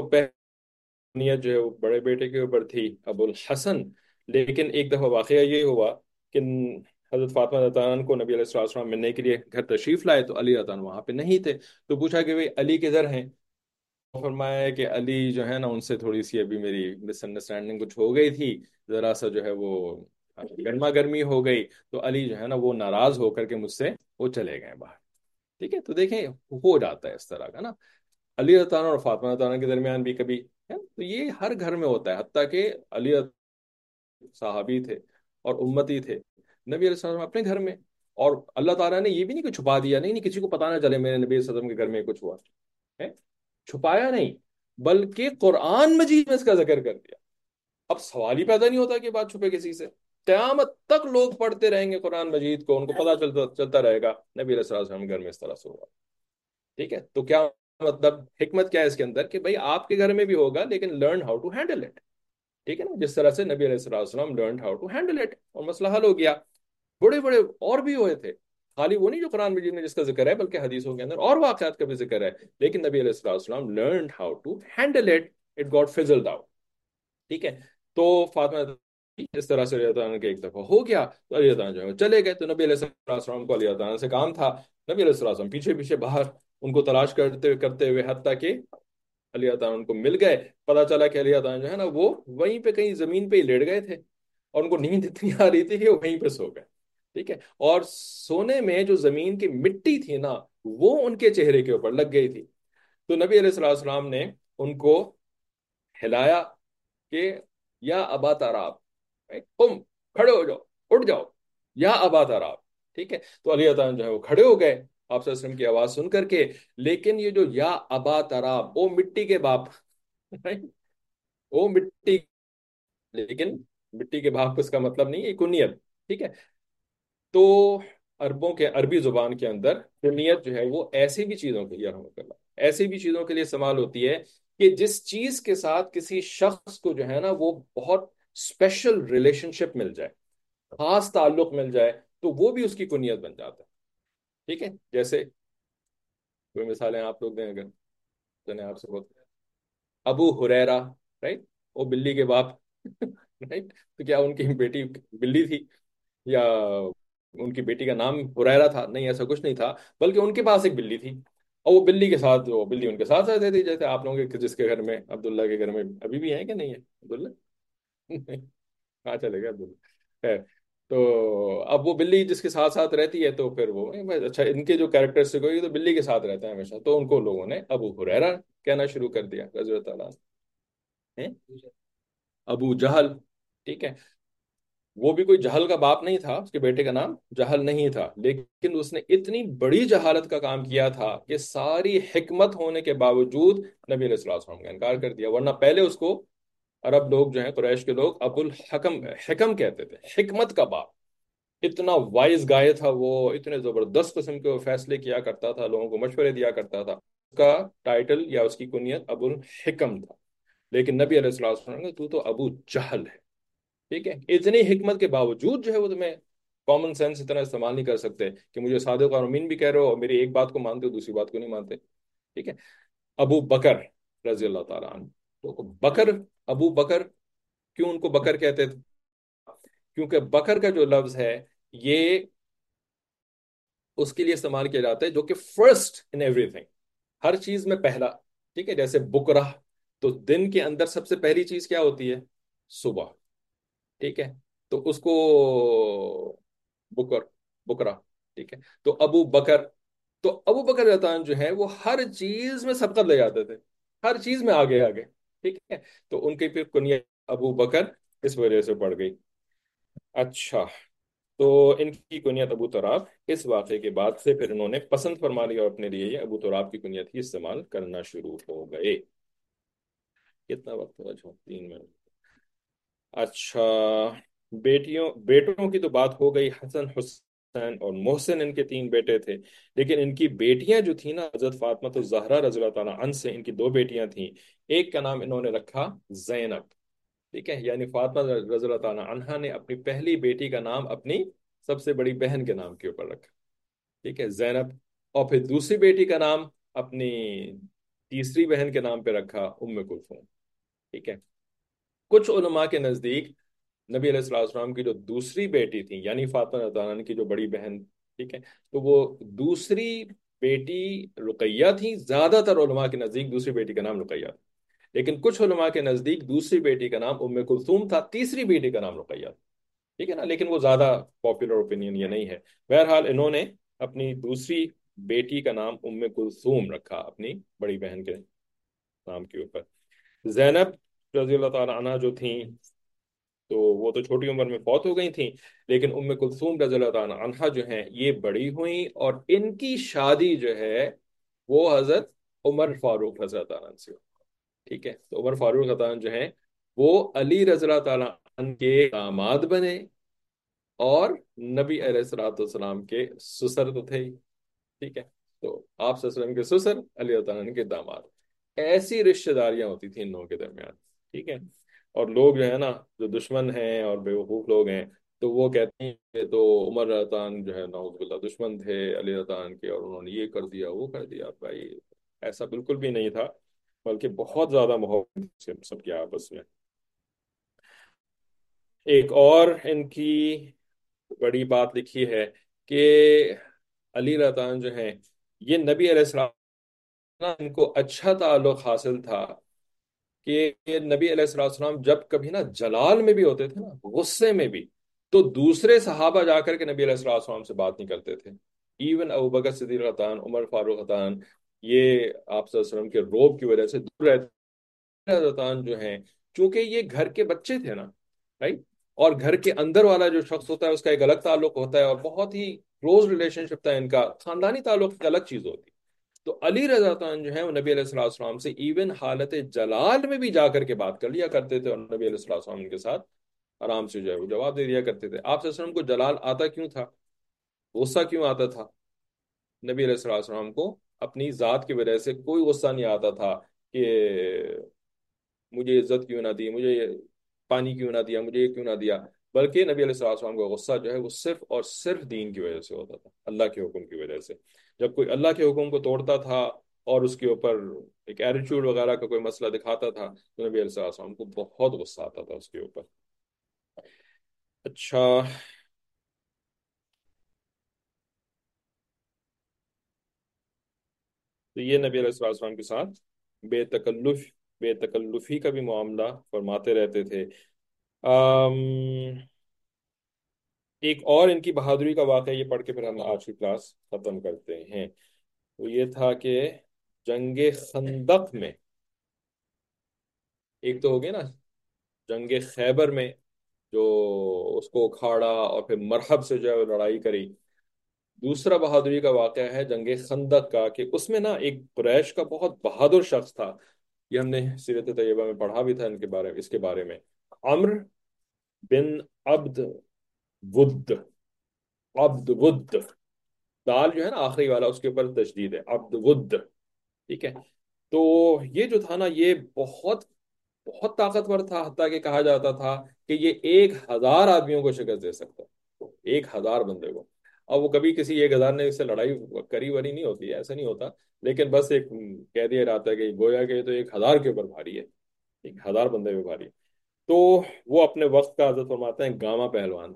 نیت جو ہے وہ بڑے بیٹے کے اوپر تھی، ابو الحسن، لیکن ایک دفعہ واقعہ یہ ہوا کہ حضرت فاطمہ رضی اللہ عنہ کو نبی علیہ الصلوۃ والسلام ملنے کے لیے گھر تشریف لائے، تو علی رضی اللہ عنہ وہاں پہ نہیں تھے، تو پوچھا کہ بھئی علی کدھر ہیں؟ فرمایا ہے کہ علی جو ہے نا ان سے تھوڑی سی ابھی میری مس انڈرسٹینڈنگ کچھ ہو گئی تھی، ذرا سا جو ہے وہ گرما گرمی ہو گئی، تو علی جو ہے نا وہ ناراض ہو کر کے مجھ سے وہ چلے گئے باہر، ٹھیک ہے۔ تو دیکھیں ہو جاتا ہے اس طرح کا نا، علی رضی اللہ عنہ اور فاطمہ رضی اللہ عنہ کے درمیان بھی کبھی ہے، تو یہ ہر گھر میں ہوتا ہے، حتیٰ کہ علی رضی اللہ عنہ صحابی تھے اور امتی تھے، نبی علیہ السلام اپنے گھر میں، اور اللہ تعالیٰ نے یہ بھی نہیں کہ چھپا دیا، نہیں نہیں کسی کو پتا نہ چلے میرے نبی صلی اللہ علیہ وسلم کے گھر میں کچھ ہوا ہے، چھپایا نہیں، بلکہ قرآن مجید میں اس کا ذکر کر دیا، اب سوال ہی پیدا نہیں ہوتا کہ بات چھپے کسی سے. قیامت تک لوگ پڑھتے رہیں گے قرآن مجید کو، ان کو پتہ چلتا چلتا رہے گا نبی علیہ السلام وسلم گھر میں اس طرح سے ہوا. ٹھیک ہے، تو کیا مطلب، حکمت کیا ہے اس کے اندر کہ بھائی آپ کے گھر میں بھی ہوگا لیکن learn how to handle it. ٹھیک ہے نا، جس طرح سے نبی علیہ السلام وسلم learn how to handle it اور مسئلہ حل ہو گیا. بڑے بڑے اور بھی ہوئے تھے، خالی وہ نہیں جو قرآن مجید میں جس کا ذکر ہے، بلکہ حدیثوں کے اندر اور واقعات کا بھی ذکر ہے. لیکن نبی علیہ السلام وسلم learn how to handle it. It got fizzled out. ٹھیک ہے. تو فاطمہ اس طرح سے اللہ تعالیٰ کے ایک دفعہ ہو گیا تو اللہ تعالیٰ جو ہے وہ چلے گئے. تو نبی علیہ السلام وسلم کو اللہ تعالیٰ سے کام تھا. نبی علیہ السلام وسلم پیچھے پیچھے باہر ان کو تلاش کرتے ہوئے کرتے ہوئے حتیٰ کہ اللہ تعالیٰ ان کو مل گئے. پتا چلا کہ اللہ تعالیٰ جو ہے نا وہ وہیں پہ کہیں زمین پہ ہی لیٹ گئے تھے اور ان کو نیند اتنی آ رہی تھی کہ وہ وہیں پہ سو گئے. ٹھیک ہے. اور سونے میں جو زمین کی مٹی تھی نا وہ ان کے چہرے کے اوپر لگ گئی تھی. تو نبی علیہ السلام وسلام نے ان کو ہلایا کہ یا ابا تراب، تم کھڑے ہو جاؤ، اٹھ جاؤ، یا ابا تراب. ٹھیک ہے. تو علی تعالیٰ جو ہے وہ کھڑے ہو گئے آپ صلی اللہ علیہ وسلم کی آواز سن کر کے. لیکن یہ جو یا ابا تراب، وہ مٹی کے باپ وہ مٹی، لیکن مٹی کے باپ اس کا مطلب نہیں ہے کنیت. ٹھیک ہے. تو عربوں کے عربی زبان کے اندر کنیت جو ہے وہ ایسی بھی چیزوں کے لیے رحمۃ اللہ ایسی بھی چیزوں کے لیے استعمال ہوتی ہے کہ جس چیز کے ساتھ کسی شخص کو جو ہے نا وہ بہت اسپیشل ریلیشن شپ مل جائے، خاص تعلق مل جائے، تو وہ بھی اس کی کنیت بن جاتا ہے. ٹھیک ہے. جیسے کوئی مثالیں آپ لوگ دیں اگر تو نے آپ سے بہت ابو ہریرا، رائٹ، وہ بلی کے باپ رائٹ. تو کیا ان کی بیٹی بلی تھی یا ان کی بیٹی کا نام ہریرا تھا؟ نہیں، ایسا کچھ نہیں تھا، بلکہ ان کے پاس ایک بلی تھی اور وہ بلی کے ساتھ وہ بلی ان کے ساتھ رہتی تھی. جیسے آپ لوگوں کے جس کے گھر میں عبداللہ کے گھر میں ابھی بھی ہے کہ نہیں ہے عبداللہ کہاں چلے گا عبداللہ. خیر، تو اب وہ بلی جس کے ساتھ ساتھ رہتی ہے تو پھر وہ اچھا ان کے جو کیریکٹرسٹک ہوگی تو بلی کے ساتھ رہتا ہے ہمیشہ، تو ان کو لوگوں نے ابو ہریرا کہنا شروع کر دیا رضی اللہ تعالیٰ عنہ. ابو جہل، ٹھیک ہے، وہ بھی کوئی جہل کا باپ نہیں تھا، اس کے بیٹے کا نام جہل نہیں تھا، لیکن اس نے اتنی بڑی جہالت کا کام کیا تھا کہ ساری حکمت ہونے کے باوجود نبی علیہ الصلوۃ والسلام کا انکار کر دیا. ورنہ پہلے اس کو عرب لوگ جو ہیں قریش کے لوگ ابو الحکم حکم کہتے تھے، حکمت کا باپ. اتنا وائز گائے تھا وہ، اتنے زبردست قسم کے وہ فیصلے کیا کرتا تھا، لوگوں کو مشورے دیا کرتا تھا. اس کا ٹائٹل یا اس کی کنیت ابو الحکم تھا. لیکن نبی علیہ الصلوۃ والسلام نے تو تو ابو جہل ہے. ٹھیک ہے. اتنی حکمت کے باوجود جو ہے وہ تمہیں کامن سینس اتنا استعمال نہیں کر سکتے کہ مجھے صادق اور امین بھی کہہ رہے ہو اور میری ایک بات کو مانتے ہو دوسری بات کو نہیں مانتے. ٹھیک ہے. ابو بکر رضی اللہ تعالیٰ عنہ، تو بکر، ابو بکر، کیوں ان کو بکر کہتے تھے؟ کیونکہ بکر کا جو لفظ ہے یہ اس کے لیے استعمال کیا جاتا ہے جو کہ فرسٹ ان ایوری تھنگ، ہر چیز میں پہلا. ٹھیک ہے. جیسے بکرہ، تو دن کے اندر سب سے پہلی چیز کیا ہوتی ہے؟ صبح. ٹھیک ہے. تو اس کو بکر بکرا. ٹھیک ہے. تو ابو بکر، تو ابو بکر رضی اللہ عنہ جو ہے وہ ہر چیز میں سبقت لے جاتے تھے، ہر چیز میں آگے آگے. ٹھیک ہے. تو ان کی پھر کنیت ابو بکر اس وجہ سے پڑ گئی. اچھا، تو ان کی کنیت ابو تراب اس واقعے کے بعد سے پھر انہوں نے پسند فرما لیا اور اپنے لیے یہ ابو تراب کی کنیت ہی استعمال کرنا شروع ہو گئے. کتنا وقت ہوا؟ جو تین منٹ. اچھا، بیٹیوں بیٹوں کی تو بات ہو گئی. حسن، حسین اور محسن ان کے تین بیٹے تھے. لیکن ان کی بیٹیاں جو تھیں نا، حضرت فاطمہ الزہرا رضی اللہ تعالیٰ عنہ سے ان کی دو بیٹیاں تھیں. ایک کا نام انہوں نے رکھا زینب. ٹھیک ہے. یعنی فاطمہ رضی اللہ تعالیٰ عنہا نے اپنی پہلی بیٹی کا نام اپنی سب سے بڑی بہن کے نام کے اوپر رکھا. ٹھیک ہے، زینب. اور پھر دوسری بیٹی کا نام اپنی تیسری بہن کے نام پہ رکھا، ام کلثوم. ٹھیک ہے. کچھ علماء کے نزدیک نبی علیہ الصلوۃ والسلام کی جو دوسری بیٹی تھی یعنی فاطمہ رضی اللہ عنہ کی جو بڑی بہن، ٹھیک ہے، تو وہ دوسری بیٹی رقیہ تھی. زیادہ تر علماء کے نزدیک دوسری بیٹی کا نام رقیہ تھا، لیکن کچھ علماء کے نزدیک دوسری بیٹی کا نام ام کلثوم تھا، تیسری بیٹی کا نام رقیہ تھا. ٹھیک ہے نا. لیکن وہ زیادہ پاپولر اوپینین یہ نہیں ہے. بہرحال انہوں نے اپنی دوسری بیٹی کا نام ام کلثوم رکھا اپنی بڑی بہن کے نام کے اوپر. زینب رضی اللہ تعالیٰ عنہ جو تھیں تو وہ تو چھوٹی عمر میں فوت ہو گئی تھیں، لیکن ام کلثوم رضی اللہ تعالیٰ عنہ جو ہیں یہ بڑی ہوئیں اور ان کی شادی جو ہے وہ حضرت عمر فاروق رضی اللہ عنہ سے. ٹھیک ہے. تو عمر فاروق رضی اللہ عنہ جو ہیں وہ علی رضی اللہ تعالیٰ عنہ کے داماد بنے، اور نبی علیہ الصلوۃ والسلام کے سسر تو تھے ہی، ٹھیک ہے؟ تو آپ صلی اللہ علیہ وسلم کے سسر، علی اللہ تعالیٰ عنہ کے داماد، ایسی رشتہ داریاں ہوتی تھیں ان لوگوں کے درمیان، ٹھیک ہے؟ اور لوگ جو ہے نا، جو دشمن ہیں اور بیوقوف لوگ ہیں، تو وہ کہتے ہیں کہ تو عمر رضی اللہ عنہ جو ہے نعوذ باللہ دشمن تھے علی رضی اللہ عنہ کے، اور انہوں نے یہ کر دیا وہ کر دیا. بھائی ایسا بالکل بھی نہیں تھا، بلکہ بہت زیادہ محبت تھی سب کے آپس میں. ایک اور ان کی بڑی بات لکھی ہے کہ علی رضی اللہ عنہ جو ہیں، یہ نبی علیہ السلام ان کو اچھا تعلق حاصل تھا کہ نبی علیہ الصلوۃ والسلام جب کبھی نا جلال میں بھی ہوتے تھے نا، غصے میں بھی، تو دوسرے صحابہ جا کر کے نبی علیہ الصلوۃ والسلام سے بات نہیں کرتے تھے. ایون ابو بکر صدیق رضی اللہ عنہ، عمر فاروق رضی اللہ عنہ، یہ آپ صلی اللہ علیہ وسلم کے روب کی وجہ سے دور رہتے. رضی اللہ عنہ جو ہیں، چونکہ یہ گھر کے بچے تھے نا، رائٹ، اور گھر کے اندر والا جو شخص ہوتا ہے اس کا ایک الگ تعلق ہوتا ہے، اور بہت ہی کلوز ریلیشن شپ تھا ان کا، خاندانی تعلق ایک الگ چیز ہوتی ہے. تو علی رضی اللہ عنہ جو ہے وہ نبی علیہ الصلوۃ والسلام سے ایون حالت جلال میں بھی جا کر کے بات کر لیا کرتے تھے، اور نبی علیہ الصلوۃ والسلام ان کے ساتھ آرام سے جو ہے وہ جواب دے دیا کرتے تھے. آپ صلی اللہ علیہ وسلم کو جلال آتا کیوں تھا، غصہ کیوں آتا تھا؟ نبی علیہ الصلوۃ والسلام کو اپنی ذات کی وجہ سے کوئی غصہ نہیں آتا تھا کہ مجھے عزت کیوں نہ دی، مجھے یہ پانی کیوں نہ دیا، مجھے یہ کیوں نہ دیا. بلکہ نبی علیہ الصلوۃ والسلام کا غصہ جو ہے وہ صرف اور صرف دین کی وجہ سے ہوتا تھا، اللہ کے حکم کی وجہ سے. جب کوئی اللہ کے حکم کو توڑتا تھا اور اس کے اوپر ایک ایٹیچیوڈ وغیرہ کا کوئی مسئلہ دکھاتا تھا، تو نبی علیہ الصلوۃ والسلام کو بہت غصہ آتا تھا اس کے اوپر. اچھا، تو یہ نبی علیہ الصلوۃ والسلام کے ساتھ بے تکلف بے تکلفی کا بھی معاملہ فرماتے رہتے تھے. آم، ایک اور ان کی بہادری کا واقعہ یہ پڑھ کے پھر ہم آج کی کلاس ختم کرتے ہیں. وہ یہ تھا کہ جنگ خندق میں، ایک تو ہو گیا نا جنگ خیبر میں جو اس کو اکھاڑا اور پھر مرحب سے جو ہے وہ لڑائی کری. دوسرا بہادری کا واقعہ ہے جنگ خندق کا، کہ اس میں نا ایک قریش کا بہت بہادر شخص تھا. یہ ہم نے سیرت طیبہ میں پڑھا بھی تھا ان کے بارے اس کے بارے میں. عمرو بن عبد ود، عبد ود، دال جو ہے نا آخری والا اس کے اوپر تشدید ہے، عبد ود، ٹھیک ہے؟ تو یہ جو تھا نا، یہ بہت بہت طاقتور تھا، حتیٰ کہ کہا جاتا تھا کہ یہ ایک ہزار آدمیوں کو شکست دے سکتا، ایک ہزار بندے کو. اب وہ کبھی کسی ایک ہزار نے اس سے لڑائی کری وری نہیں ہوتی ہے، ایسا نہیں ہوتا، لیکن بس ایک کہہ دیا جاتا ہے کہ گویا کہ یہ تو ایک ہزار کے اوپر بھاری ہے، ایک ہزار بندے پہ بھاری ہے. تو وہ اپنے وقت کا حضرت فرماتے ہیں گاما پہلوان.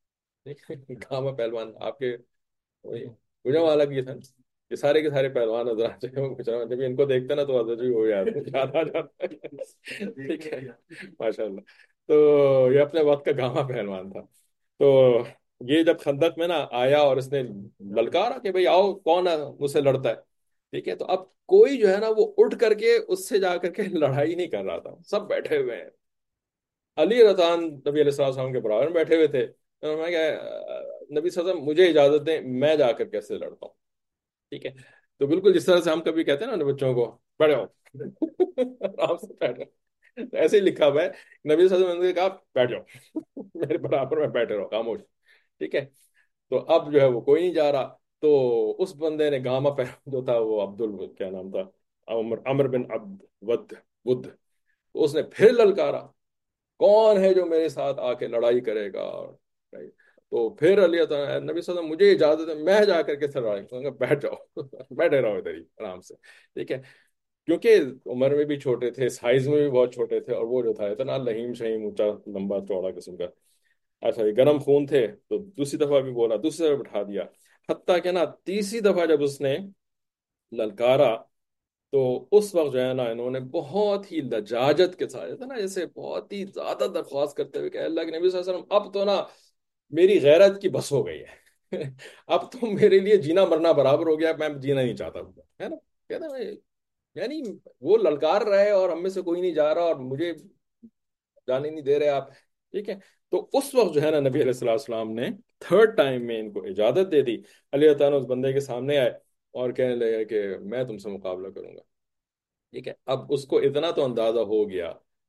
گاما پہلوان آپ کے گجرا والا بھی تھا، یہ سارے کے سارے پہلوان حضرات جو ہیں وہ گجرا، جب ان کو دیکھتے ہیں نا تو حضرت جی ہو جاتے ہیں، یاد آ جاتا ہے. ٹھیک ہے، ماشاء اللہ. تو یہ اپنے وقت کا گاما پہلوان تھا. تو یہ جب خندق میں نا آیا اور اس نے للکارا کہ بھئی آؤ کون ہے مجھ سے لڑتا ہے، ٹھیک ہے؟ تو اب کوئی جو ہے نا وہ اٹھ کر کے اس سے جا کر کے لڑائی نہیں کر رہا تھا، سب بیٹھے ہوئے ہیں. علی رضان نبی علیہ السلام السلام کے برابر میں بیٹھے ہوئے تھے. تو میں کہ نبی صلی اللہ علیہ وسلم مجھے اجازت دیں میں جا کر کیسے لڑتا ہوں، ٹھیک ہے؟ تو بالکل جس طرح سے ہم کبھی کہتے ہیں نا اپنے بچوں کو بیٹھے ہو، آرام سے بیٹھو، تو ایسے ہی لکھا ہوا ہے نبی صلی اللہ علیہ وسلم نے کہا بیٹھ جاؤ میرے برابر میں بیٹھے رہو خاموش، ٹھیک ہے؟ تو اب جو ہے وہ کوئی نہیں جا رہا. تو اس بندے نے گاما پہ جو تھا وہ عبد ال کیا نام تھا، عمر عمر بن عبد ود ود، تو اس نے پھر للکارا کون ہے جو میرے ساتھ آ کے لڑائی کرے گا. تو پھر علی تعالیٰ نبی صلی اللہ علیہ وسلم مجھے اجازت ہے میں جا کر کے لڑائی کروں گا. بیٹھ جاؤ بیٹھے رہو ادھر ہی آرام سے، ٹھیک ہے؟ کیونکہ عمر میں بھی چھوٹے تھے، سائز میں بھی بہت چھوٹے تھے، اور وہ جو تھا اتنا لہیم شہیم اونچا لمبا چوڑا قسم کا. اچھا یہ گرم خون تھے، تو دوسری دفعہ بھی بولا، دوسری دفعہ بٹھا دیا. حتیٰ کہ نا تیسری دفعہ جب اس نے للکارا، تو اس وقت جو ہے نا انہوں نے بہت ہی لجاجت کے ساتھ نا جیسے بہت ہی زیادہ درخواست کرتے ہوئے کہ اللہ کے نبی صلی اللہ علیہ وسلم اب تو نا میری غیرت کی بس ہو گئی ہے اب تو میرے لیے جینا مرنا برابر ہو گیا، میں جینا نہیں چاہتا ہوں، ہے نا؟ کہتے ہیں یعنی وہ للکار رہے اور ہم میں سے کوئی نہیں جا رہا اور مجھے جانے نہیں دے رہے آپ، ٹھیک ہے؟ تو اس وقت جو ہے نا نبی علیہ الصلوۃ والسلام نے تھرڈ ٹائم میں ان کو اجازت دے دی. علی تعالیٰ اس بندے کے سامنے آئے اور کہنے لگے کہ میں تم سے مقابلہ کروں گا، ٹھیک ہے؟ اب اس کو اتنا تو اندازہ ہو گیا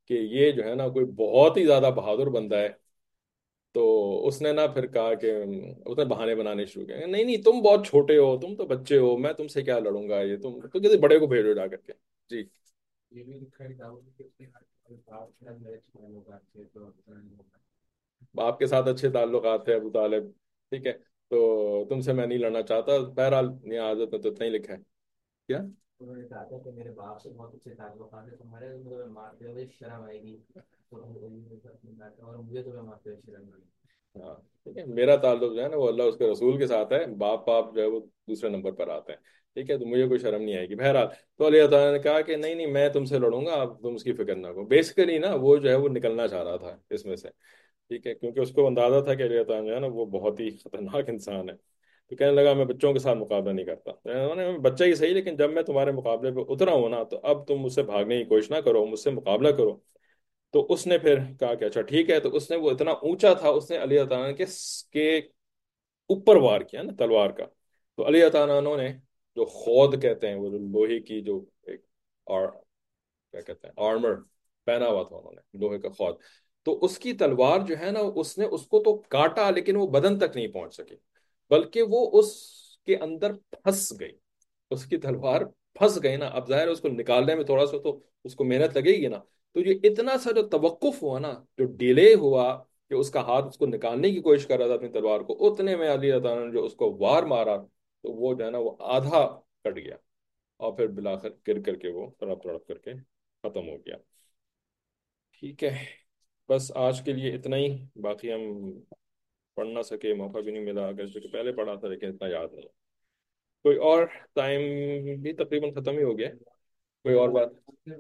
کہ یہ جو ہے نا کوئی بہت ہی زیادہ بہادر بندہ ہے. تو اس نے نا پھر کہا کہ اس نے بہانے بنانے شروع کیے. نہیں نہیں، تم بہت چھوٹے ہو، تم تو بچے ہو، میں تم سے کیا لڑوں گا، یہ تم تو کسی بڑے کو بھیجو جا کر کے. جی. یہ بھی لکھا ہے داؤد کہ اس نے آپ کے ساتھ میرے چھوڑے لوگ آتے تو باپ کے ساتھ اچھے تعلقات تھے ابو طالب. ٹھیک ہے. تو تم سے میں نہیں لڑنا چاہتا. بہرحال یہ حضرت نے تو اتنا ہی لکھا ہے. کیا؟ انہوں نے کہا تھا کہ میرے باپ سے بہت اچھے تعلقات ہیں، تمہارے مجھے مارتے ہوئے شرم آئے گی تو اور مجھے تمہیں مارتے ہوئے شرم آئے گی. ہاں ٹھیک ہے. میرا تعلق جو ہے نا وہ اللہ اس کے رسول کے ساتھ ہے. باپ باپ جو ہے وہ دوسرے نمبر پر آتے ہیں. ٹھیک ہے. تو مجھے کوئی شرم نہیں آئے گی. بہرحال تو اللہ تعالیٰ نے کہا کہ نہیں نہیں، میں تم سے لڑوں گا، اب تم اس کی فکر نہ کرو. بیسیکلی نا وہ جو ہے وہ نکلنا چاہ رہا تھا اس میں سے. ٹھیک ہے. کیونکہ اس کو اندازہ تھا کہ اللہ تعالیٰ جو ہے نا وہ بہت ہی خطرناک انسان ہے. تو کہنے لگا میں بچوں کے ساتھ مقابلہ نہیں کرتا. میں نے کہا، بچہ ہی صحیح، لیکن جب میں تمہارے مقابلے پہ اترا ہوں نا تو اب تم مجھ سے بھاگنے کی کوشش نہ کرو، مجھ سے مقابلہ کرو. تو اس نے پھر کہا کہ اچھا ٹھیک ہے. تو اس نے وہ اتنا اونچا تھا، اس نے علی تعالیٰ کے کے اوپر وار کیا نا تلوار کا. تو علی تعالیٰ نے جو خود کہتے ہیں وہ جو لوہے کی جو ایک اور کیا کہتے ہیں آرمر پہنا ہوا تھا انہوں نے، لوہے کا خود. تو اس کی تلوار جو ہے نا اس نے اس کو تو کاٹا لیکن وہ بدن تک نہیں پہنچ سکی، بلکہ وہ اس کے اندر پھنس گئی. اس کی تلوار پھنس گئی نا. اب ظاہر ہے اس کو نکالنے میں تھوڑا سا تو اس کو محنت لگے گی نا. تو یہ اتنا سا جو توقف ہوا نا، جو ڈیلے ہوا کہ اس کا ہاتھ اس کو نکالنے کی کوشش کر رہا تھا اپنی تلوار کو، اتنے میں علی تعالیٰ نے جو اس کو وار مارا تو وہ جو ہے نا وہ آدھا کٹ گیا. اور پھر بلاخر گر کر کے وہ تڑپ تڑپ کر کے ختم ہو گیا. ٹھیک ہے. بس آج کے لیے اتنا ہی. باقی ہم پڑھ نہ سکے، موقع بھی نہیں ملا، اگر کہ پہلے پڑھا تھا لیکن اتنا یاد نہیں. کوئی اور؟ ٹائم بھی تقریباً ختم ہی ہو گیا. کوئی اور بات؟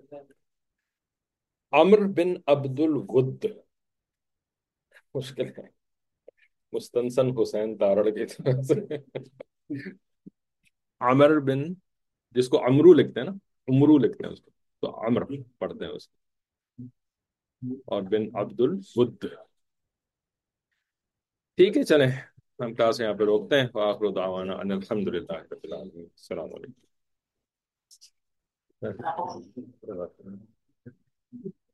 عمرو بن عبد الود. مشکل ہے. مستنصن حسین تارڑ کی طرح سے. عمر بن، جس کو عمرو لکھتے ہیں نا، عمرو لکھتے ہیں اس کو، تو عمر پڑھتے ہیں اس کو، اور بن عبد الود. ٹھیک ہے چلیں، ہم کلاس یہاں پہ روکتے ہیں. وآخر دعوانا ان الحمد للہ رب العالمین. السلام علیکم.